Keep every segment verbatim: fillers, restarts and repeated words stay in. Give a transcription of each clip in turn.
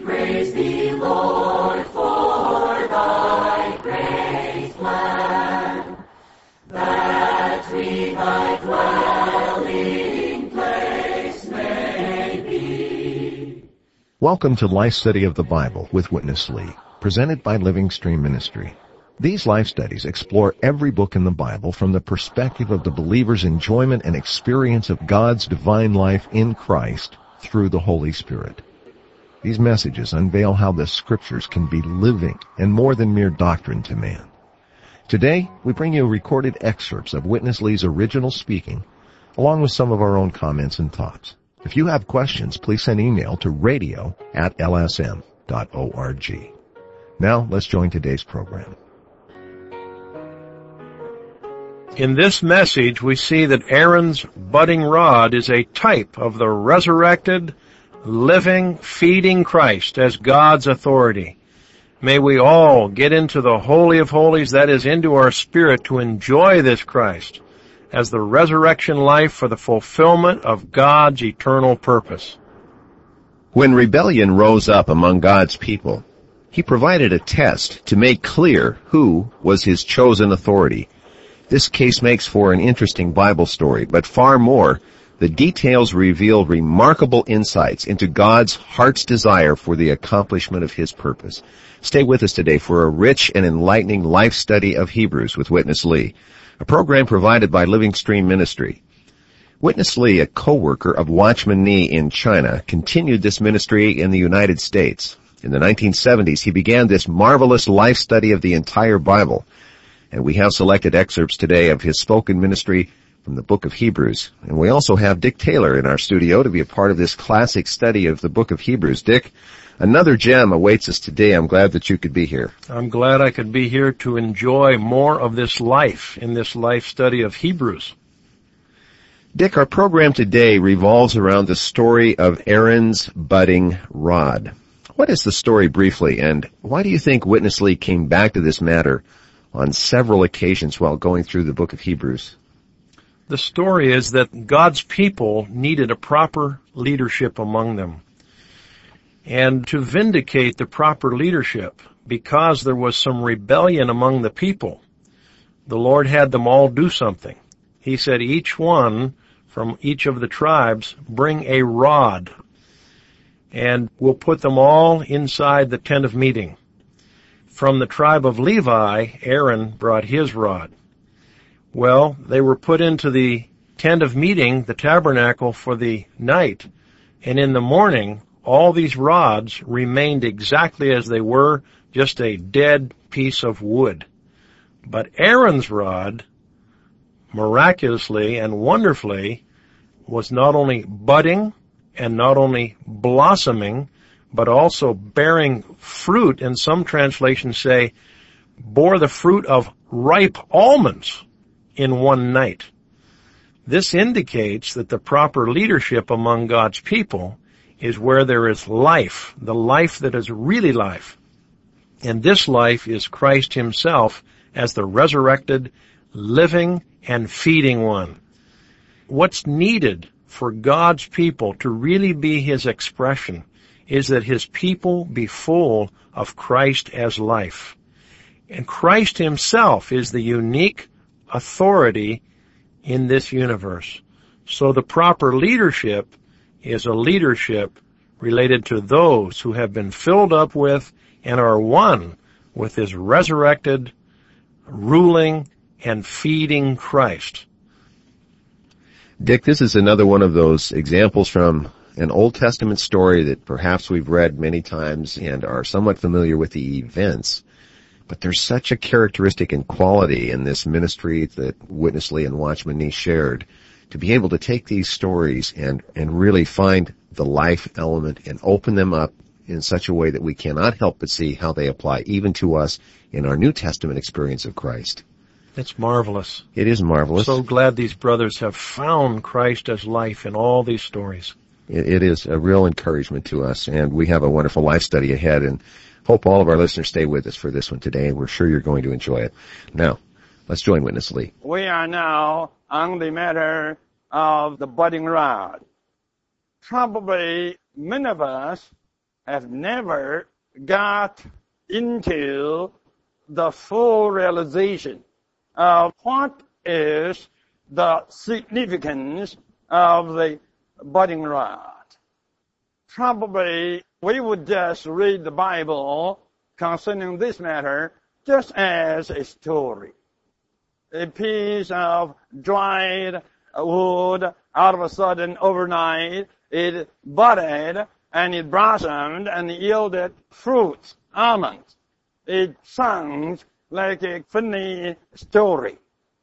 praise thee, Lord, for thy great plan, that we thy dwelling place may be. Welcome to Life Study of the Bible with Witness Lee, presented by Living Stream Ministry. These life studies explore every book in the Bible from the perspective of the believer's enjoyment and experience of God's divine life in Christ through the Holy Spirit. These messages unveil how the Scriptures can be living and more than mere doctrine to man. Today, we bring you recorded excerpts of Witness Lee's original speaking, along with some of our own comments and thoughts. If you have questions, please send email to radio at l s m dot org. Now, let's join today's program. In this message, we see that Aaron's budding rod is a type of the resurrected, living, feeding Christ as God's authority. May we all get into the Holy of Holies, that is, into our spirit, to enjoy this Christ as the resurrection life for the fulfillment of God's eternal purpose. When rebellion rose up among God's people, He provided a test to make clear who was His chosen authority. This case makes for an interesting Bible story, but far more, the details reveal remarkable insights into God's heart's desire for the accomplishment of His purpose. Stay with us today for a rich and enlightening life study of Hebrews with Witness Lee, a program provided by Living Stream Ministry. Witness Lee, a co-worker of Watchman Nee in China, continued this ministry in the United States. In the nineteen seventies, he began this marvelous life study of the entire Bible. And we have selected excerpts today of his spoken ministry from the book of Hebrews. And we also have Dick Taylor in our studio to be a part of this classic study of the book of Hebrews. Dick, another gem awaits us today. I'm glad that you could be here. I'm glad I could be here to enjoy more of this life in this life study of Hebrews. Dick, our program today revolves around the story of Aaron's budding rod. What is the story briefly, and why do you think Witness Lee came back to this matter on several occasions while going through the book of Hebrews? The story is that God's people needed a proper leadership among them. And to vindicate the proper leadership, because there was some rebellion among the people, the Lord had them all do something. He said, each one from each of the tribes, bring a rod, and we'll put them all inside the tent of meeting. From the tribe of Levi, Aaron brought his rod. Well, they were put into the tent of meeting, the tabernacle, for the night. And in the morning, all these rods remained exactly as they were, just a dead piece of wood. But Aaron's rod, miraculously and wonderfully, was not only budding and not only blossoming, but also bearing fruit, and some translations say, bore the fruit of ripe almonds in one night. This indicates that the proper leadership among God's people is where there is life, the life that is really life. And this life is Christ Himself as the resurrected, living, and feeding one. What's needed for God's people to really be His expression is that His people be full of Christ as life. And Christ Himself is the unique authority in this universe. So the proper leadership is a leadership related to those who have been filled up with and are one with His resurrected, ruling, and feeding Christ. Dick, this is another one of those examples from an Old Testament story that perhaps we've read many times and are somewhat familiar with the events. But there's such a characteristic and quality in this ministry that Witness Lee and Watchman Nee shared, to be able to take these stories and, and really find the life element and open them up in such a way that we cannot help but see how they apply even to us in our New Testament experience of Christ. It's marvelous. It is marvelous. So glad these brothers have found Christ as life in all these stories. It, it is a real encouragement to us, and we have a wonderful life study ahead, and hope all of our listeners stay with us for this one today, and we're sure you're going to enjoy it. Now, let's join Witness Lee. We are now on the matter of the budding rod. Probably many of us have never got into the full realization of what is the significance of the budding rod. Probably we would just read the Bible concerning this matter just as a story. A piece of dried wood, out of a sudden overnight, it budded and it blossomed and yielded fruits, almonds. It sounds like a funny story.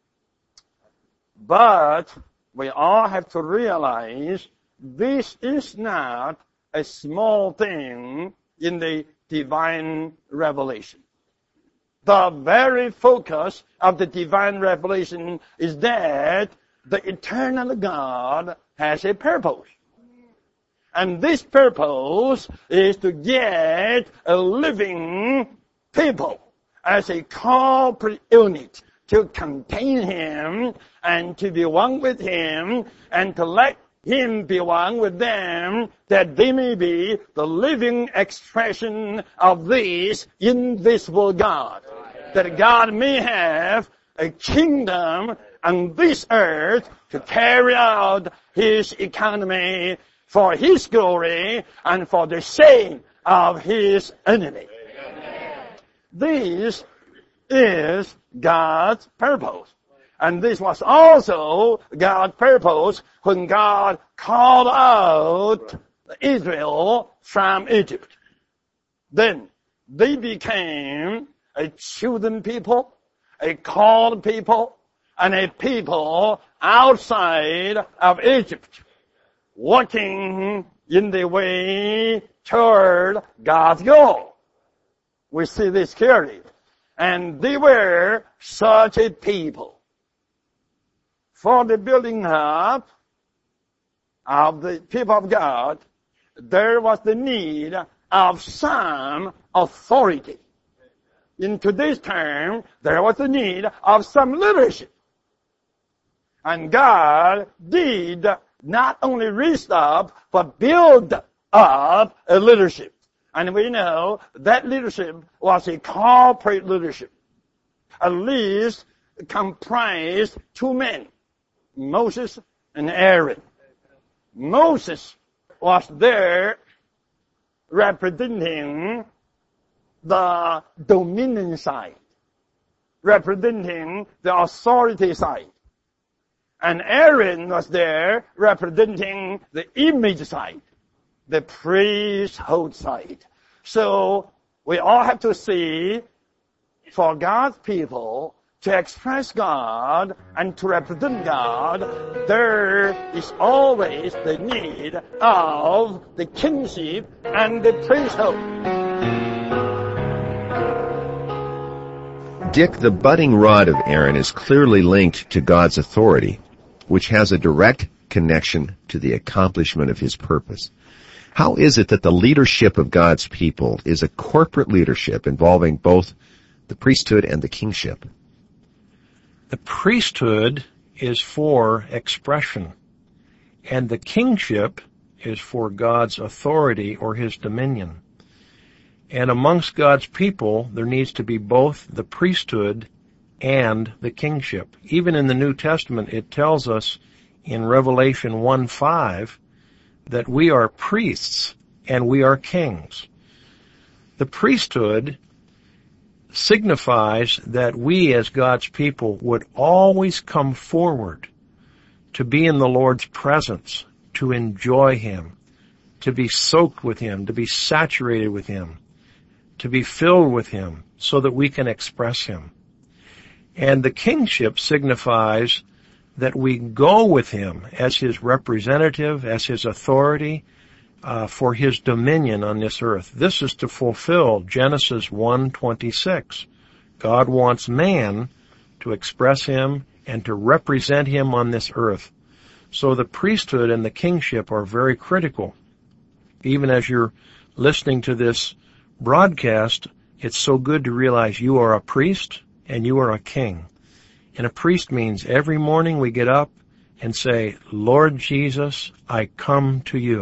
But we all have to realize this is not a small thing in the divine revelation. The very focus of the divine revelation is that the eternal God has a purpose. And this purpose is to get a living people as a corporate unit to contain Him and to be one with Him and to let Him be one with them, that they may be the living expression of this invisible God. That God may have a kingdom on this earth to carry out His economy for His glory and for the sake of His enemy. This is God's purpose. And this was also God's purpose when God called out Israel from Egypt. Then they became a chosen people, a called people, and a people outside of Egypt, walking in the way toward God's goal. We see this clearly. And they were such a people. For the building up of the people of God, there was the need of some authority. In today's term, there was the need of some leadership. And God did not only raise up, but build up a leadership. And we know that leadership was a corporate leadership. At least comprised two men, Moses and Aaron. Moses was there representing the dominion side, representing the authority side. And Aaron was there representing the image side, the priesthood side. So we all have to see, for God's people to express God and to represent God, there is always the need of the kingship and the priesthood. Dick, the budding rod of Aaron is clearly linked to God's authority, which has a direct connection to the accomplishment of His purpose. How is it that the leadership of God's people is a corporate leadership involving both the priesthood and the kingship? The priesthood is for expression, and the kingship is for God's authority or His dominion. And amongst God's people, there needs to be both the priesthood and the kingship. Even in the New Testament, it tells us in Revelation one five that we are priests and we are kings. The priesthood signifies that we as God's people would always come forward to be in the Lord's presence, to enjoy Him, to be soaked with Him, to be saturated with Him, to be filled with Him, so that we can express Him. And the kingship signifies that we go with Him as His representative, as His authority, uh, for His dominion on this earth. This is to fulfill Genesis one twenty-six. God wants man to express Him and to represent Him on this earth. So the priesthood and the kingship are very critical. Even as you're listening to this broadcast, it's so good to realize you are a priest and you are a king. And a priest means every morning we get up and say, Lord Jesus, I come to you.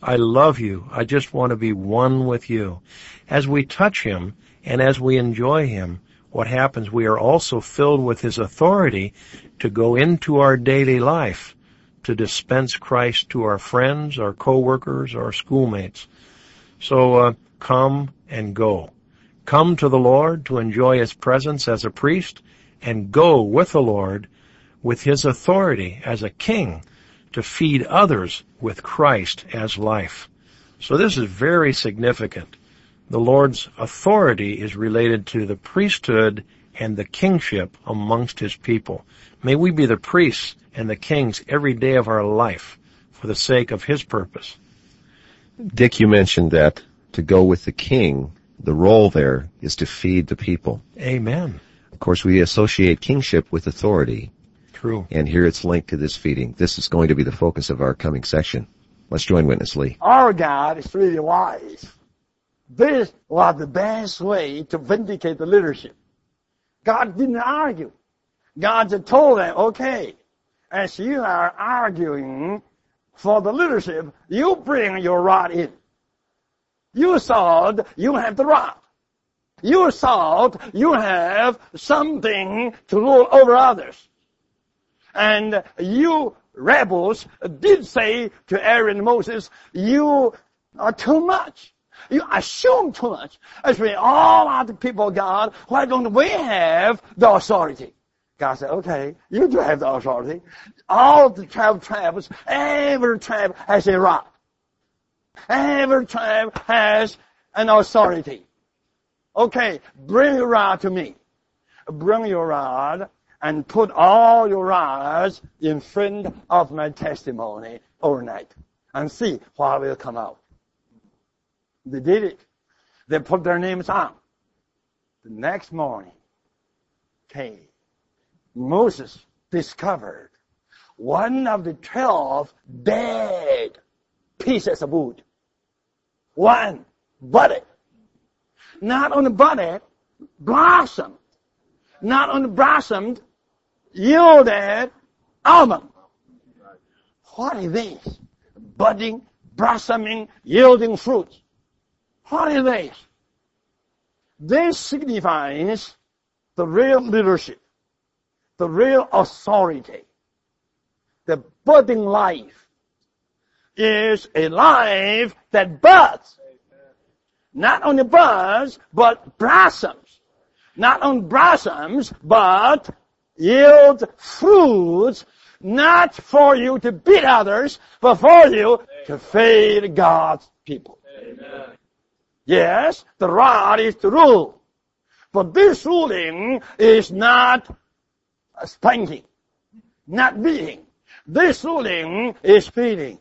I love you. I just want to be one with you. As we touch him and as we enjoy him, what happens? We are also filled with his authority to go into our daily life, to dispense Christ to our friends, our coworkers, our schoolmates. So uh, come and go. Come to the Lord to enjoy his presence as a priest, and go with the Lord with his authority as a king to feed others with Christ as life. So this is very significant. The Lord's authority is related to the priesthood and the kingship amongst his people. May we be the priests and the kings every day of our life for the sake of his purpose. Dick, you mentioned that to go with the king, the role there is to feed the people. Amen. Of course, we associate kingship with authority. True. And here it's linked to this feeding. This is going to be the focus of our coming section. Let's join Witness Lee. Our God is really wise. This was the best way to vindicate the leadership. God didn't argue. God just told them, okay, as you are arguing for the leadership, you bring your rod in. You thought you have the rod. You thought you have something to rule over others. And you rebels did say to Aaron and Moses, you are too much. You assume too much. As we all are the people of God, why don't we have the authority? God said, okay, you do have the authority. All the twelve tribes, every tribe has a rod. Every tribe has an authority. Okay, bring your rod to me. Bring your rod and put all your rods in front of my testimony overnight and see what will come out. They did it. They put their names on. The next morning came. Moses discovered one of the twelve dead pieces of wood. One budded. Not only budded, blossomed. Not only blossomed, yielded almond. What is this? Budding, blossoming, yielding fruit. What is this? This signifies the real leadership, the real authority. The budding life is a life that buds. Not only buds, but blossoms. Not only blossoms, but yields fruits, not for you to beat others, but for you to feed God's people. Amen. Yes, the rod is to rule. But this ruling is not spanking, not beating. This ruling is feeding.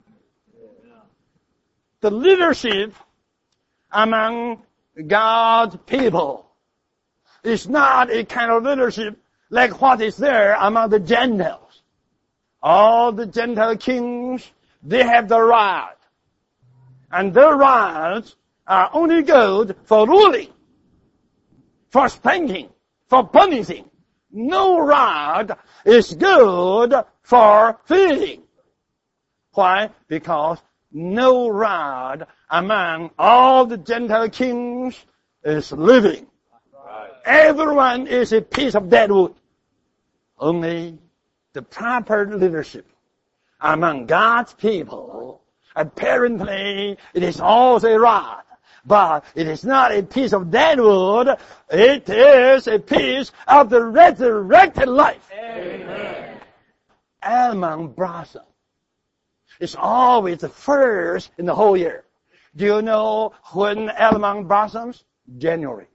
The leadership among God's people is not a kind of leadership like what is there among the Gentiles. All the Gentile kings, they have the rod. And their rods are only good for ruling, for spanking, for punishing. No rod is good for feeding. Why? Because no rod among all the Gentile kings is living. Everyone is a piece of dead wood. Only the proper leadership among God's people, apparently it is also a rod. But it is not a piece of dead wood. It is a piece of the resurrected life. Amen. Almond blossom. It's always the first in the whole year. Do you know when almond blossoms? January.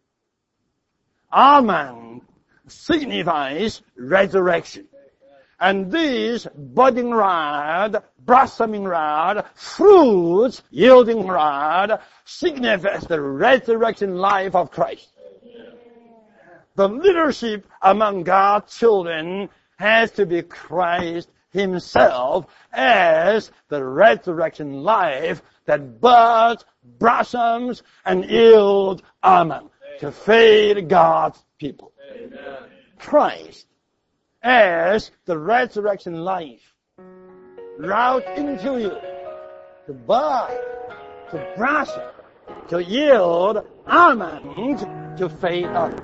Almond signifies resurrection. And this budding rod, blossoming rod, fruits yielding rod signifies the resurrection life of Christ. The leadership among God's children has to be Christ himself as the resurrection life that buds, blossoms, and yields almond to feed God's people. Amen. Christ as the resurrection life route into you to bud, to blossom, to yield almonds, to feed others.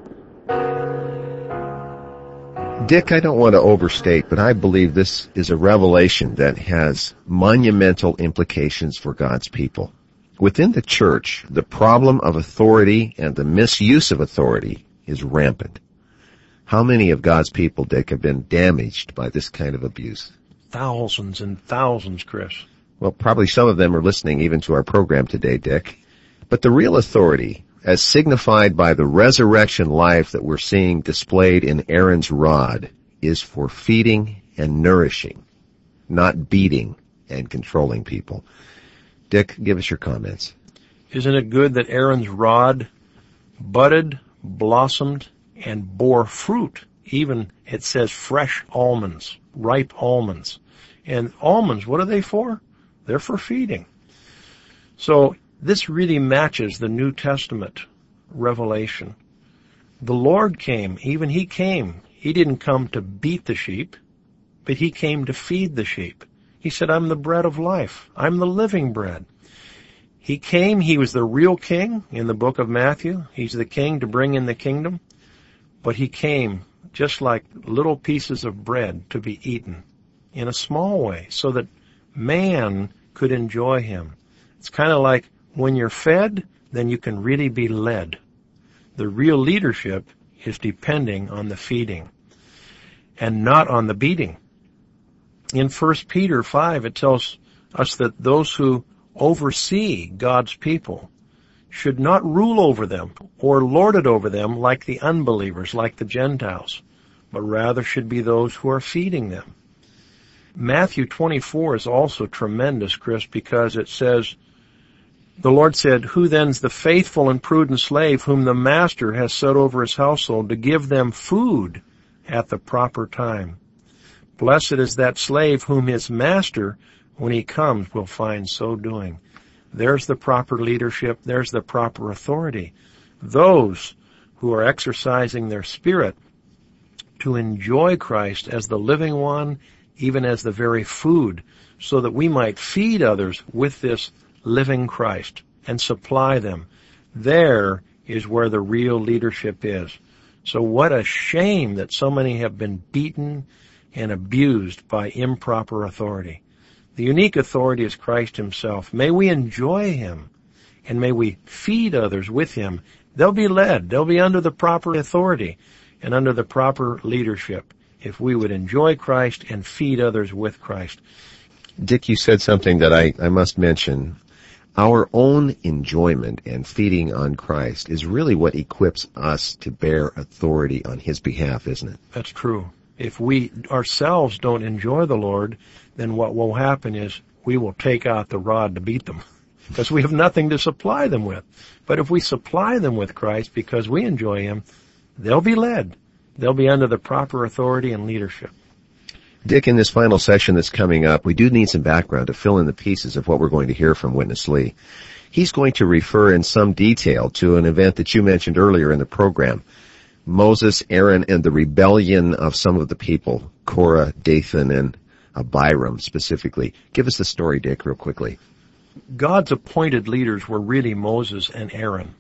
Dick, I don't want to overstate, but I believe this is a revelation that has monumental implications for God's people. Within the church, the problem of authority and the misuse of authority is rampant. How many of God's people, Dick, have been damaged by this kind of abuse? Thousands and thousands, Chris. Well, probably some of them are listening even to our program today, Dick. But the real authority, as signified by the resurrection life that we're seeing displayed in Aaron's rod, is for feeding and nourishing, not beating and controlling people. Dick, give us your comments. Isn't it good that Aaron's rod budded, blossomed, and bore fruit? Even, it says, fresh almonds, ripe almonds. And almonds, what are they for? They're for feeding. So, this really matches the New Testament revelation. The Lord came, even He came. He didn't come to beat the sheep, but He came to feed the sheep. He said, I'm the bread of life. I'm the living bread. He came, He was the real king in the book of Matthew. He's the king to bring in the kingdom. But He came just like little pieces of bread to be eaten in a small way so that man could enjoy Him. It's kind of like when you're fed, then you can really be led. The real leadership is depending on the feeding and not on the beating. In First Peter five, it tells us that those who oversee God's people should not rule over them or lord it over them like the unbelievers, like the Gentiles, but rather should be those who are feeding them. Matthew twenty-four is also tremendous, Chris, because it says, the Lord said, who then's the faithful and prudent slave whom the master has set over his household to give them food at the proper time? Blessed is that slave whom his master, when he comes, will find so doing. There's the proper leadership. There's the proper authority. Those who are exercising their spirit to enjoy Christ as the living one, even as the very food, so that we might feed others with this living Christ and supply them. There is where the real leadership is. So what a shame that so many have been beaten and abused by improper authority. The unique authority is Christ Himself. May we enjoy Him, and may we feed others with Him. They'll be led. They'll be under the proper authority and under the proper leadership if we would enjoy Christ and feed others with Christ. Dick, you said something that I, I must mention. Our own enjoyment and feeding on Christ is really what equips us to bear authority on His behalf, isn't it? That's true. If we ourselves don't enjoy the Lord, then what will happen is we will take out the rod to beat them because we have nothing to supply them with. But if we supply them with Christ because we enjoy Him, they'll be led. They'll be under the proper authority and leadership. Dick, in this final section that's coming up, we do need some background to fill in the pieces of what we're going to hear from Witness Lee. He's going to refer in some detail to an event that you mentioned earlier in the program, Moses, Aaron, and the rebellion of some of the people, Korah, Dathan, and Abiram specifically. Give us the story, Dick, real quickly. God's appointed leaders were really Moses and Aaron.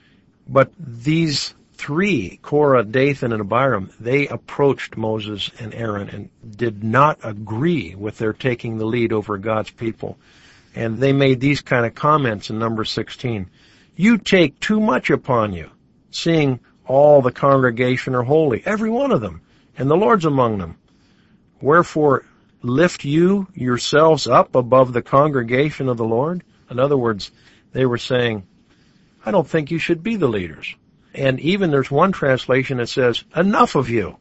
But these three, Korah, Dathan, and Abiram, they approached Moses and Aaron and did not agree with their taking the lead over God's people. And they made these kind of comments in number sixteen. You take too much upon you, seeing all the congregation are holy, every one of them, and the Lord's among them. Wherefore, lift you yourselves up above the congregation of the Lord? In other words, they were saying, I don't think you should be the leaders. And even there's one translation that says, enough of you.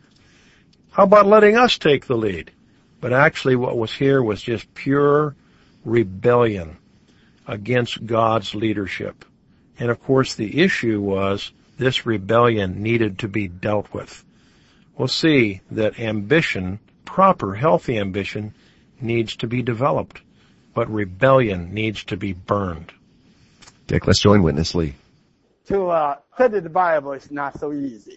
How about letting us take the lead? But actually what was here was just pure rebellion against God's leadership. And of course the issue was this rebellion needed to be dealt with. We'll see that ambition, proper, healthy ambition, needs to be developed, but rebellion needs to be burned. Dick, let's join Witness Lee. To uh, study the Bible is not so easy.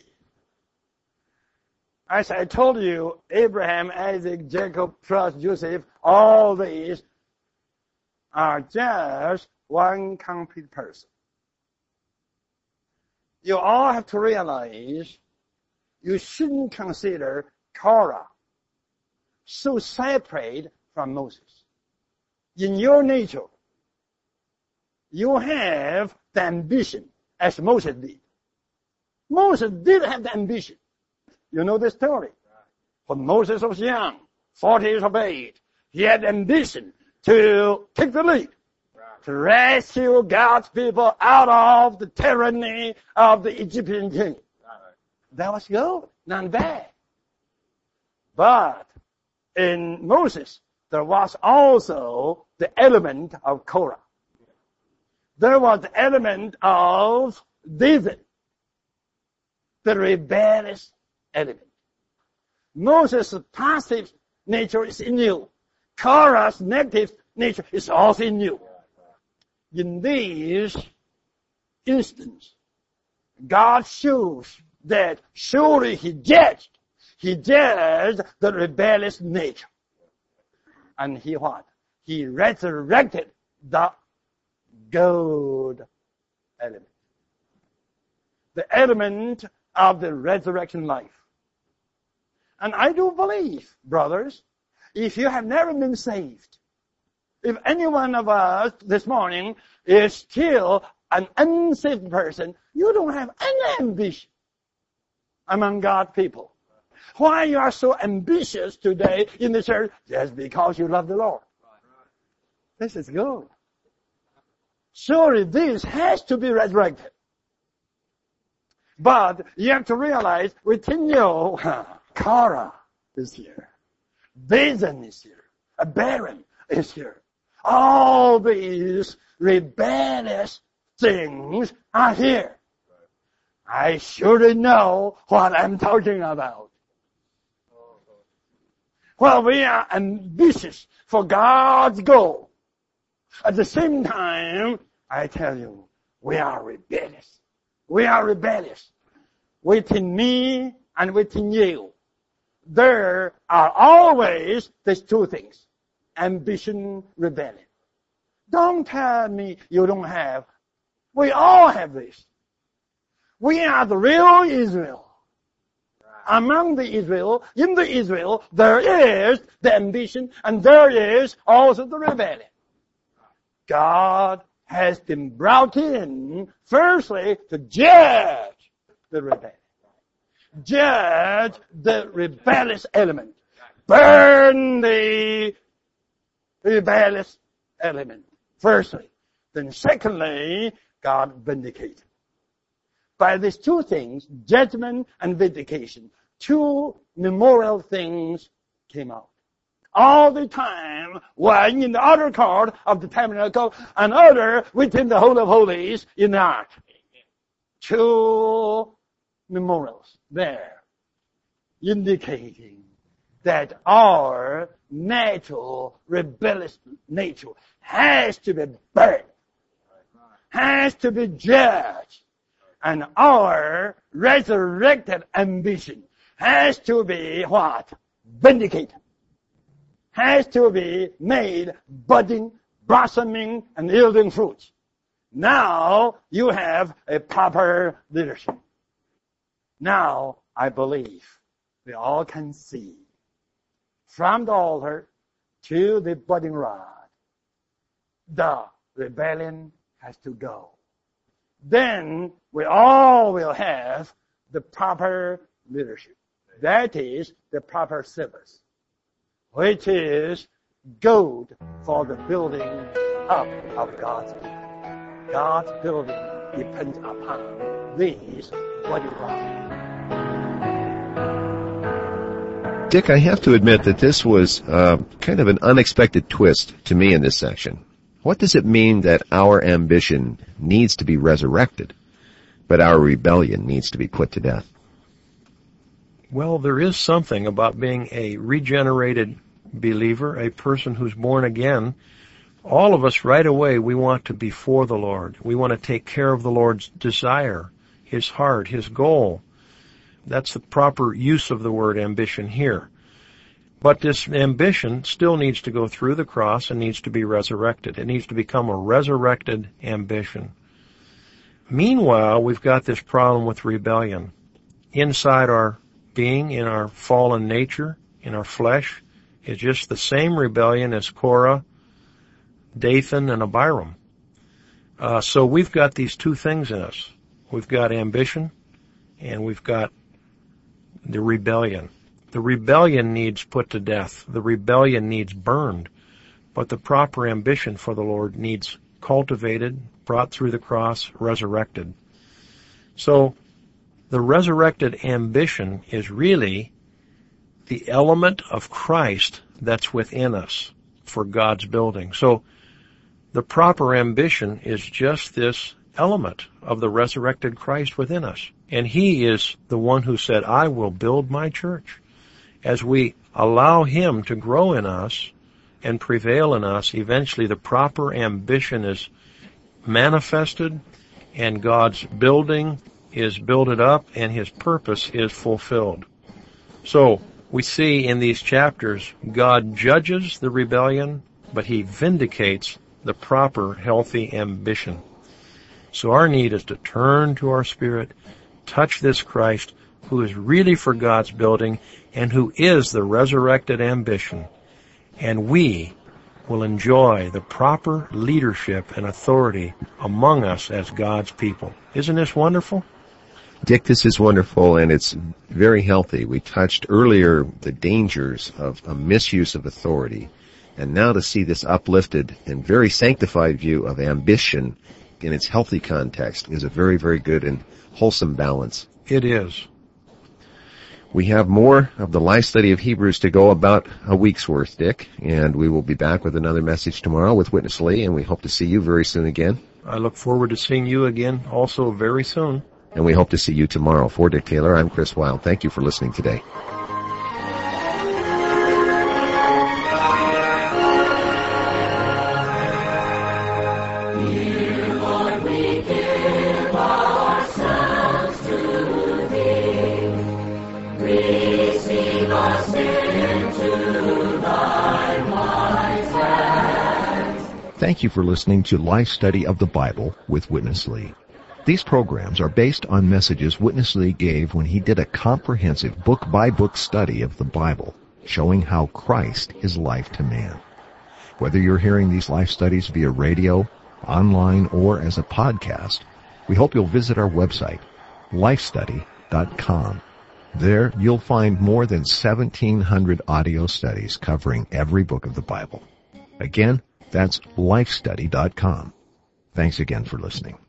As I told you, Abraham, Isaac, Jacob, trust Joseph, all these are just one complete person. You all have to realize you shouldn't consider Korah so separate from Moses. In your nature, you have the ambition as Moses did. Moses did have the ambition. You know the story. When Moses was young, forty years of age, he had ambition to take the lead, to rescue God's people out of the tyranny of the Egyptian king. That was good, not bad. But in Moses, there was also the element of Korah. There was the element of David, the rebellious element. Moses' passive nature is in you. Korah's negative nature is also in you. In this instance, God shows that surely He judged. He judged the rebellious nature. And He what? He resurrected the good element. The element of the resurrection life. And I do believe, brothers, if you have never been saved, if any one of us this morning is still an unsaved person, you don't have any ambition among God's people. Why you are so ambitious today in the church? Just because you love the Lord. This is good. Surely this has to be resurrected. But you have to realize within you, Korah is here. Dathan is here. Abiram is here. All these rebellious things are here. I surely know what I'm talking about. Well, we are ambitious for God's goal. At the same time, I tell you, we are rebellious. We are rebellious. Within me and within you, there are always these two things. Ambition, rebellion. Don't tell me you don't have. We all have this. We are the real Israel. Among the Israel, in the Israel, there is the ambition and there is also the rebellion. God has been brought in, firstly, to judge the rebellion. Judge the rebellious element. Burn the rebellious element, firstly. Then secondly, God vindicated. By these two things, judgment and vindication, two memorial things came out. All the time, one in the outer court of the tabernacle, another within the Holy of Holies in the ark. Two memorials there, indicating that our natural rebellious nature has to be burned, has to be judged, and our resurrected ambition has to be what? Vindicated. Has to be made budding, blossoming, and yielding fruits. Now you have a proper leadership. Now I believe we all can see from the altar to the budding rod, the rebellion has to go. Then we all will have the proper leadership. That is the proper service, which is good for the building up of God's people. God's building depends upon these budding rods. Dick, I have to admit that this was uh, kind of an unexpected twist to me in this section. What does it mean that our ambition needs to be resurrected, but our rebellion needs to be put to death? Well, there is something about being a regenerated believer, a person who's born again. All of us right away, we want to be for the Lord. We want to take care of the Lord's desire, His heart, His goal. That's the proper use of the word ambition here. But this ambition still needs to go through the cross and needs to be resurrected. It needs to become a resurrected ambition. Meanwhile, we've got this problem with rebellion. Inside our being, in our fallen nature, in our flesh, is just the same rebellion as Korah, Dathan, and Abiram. Uh, so we've got these two things in us. We've got ambition, and we've got the rebellion. The rebellion needs put to death. The rebellion needs burned. But the proper ambition for the Lord needs cultivated, brought through the cross, resurrected. So the resurrected ambition is really the element of Christ that's within us for God's building. So the proper ambition is just this element of the resurrected Christ within us. And He is the one who said, I will build my church. As we allow Him to grow in us and prevail in us, eventually the proper ambition is manifested and God's building is builded up and His purpose is fulfilled. So we see in these chapters, God judges the rebellion, but He vindicates the proper, healthy ambition. So our need is to turn to our spirit, touch this Christ who is really for God's building and who is the resurrected ambition, and we will enjoy the proper leadership and authority among us as God's people. Isn't this wonderful? Dick, this is wonderful, and it's very healthy. We touched earlier the dangers of a misuse of authority, and now to see this uplifted and very sanctified view of ambition in its healthy context is a very, very good and wholesome balance. It is. We have more of the life study of Hebrews to go, about a week's worth, Dick, and we will be back with another message tomorrow with Witness Lee, and we hope to see you very soon again. I look forward to seeing you again also very soon. And we hope to see you tomorrow. For Dick Taylor, I'm Chris Wilde. Thank you for listening today. Thank you for listening to Life Study of the Bible with Witness Lee. These programs are based on messages Witness Lee gave when he did a comprehensive book-by-book study of the Bible, showing how Christ is life to man. Whether you're hearing these life studies via radio, online, or as a podcast, we hope you'll visit our website, life study dot com. There, you'll find more than seventeen hundred audio studies covering every book of the Bible. Again, that's life study dot com. Thanks again for listening.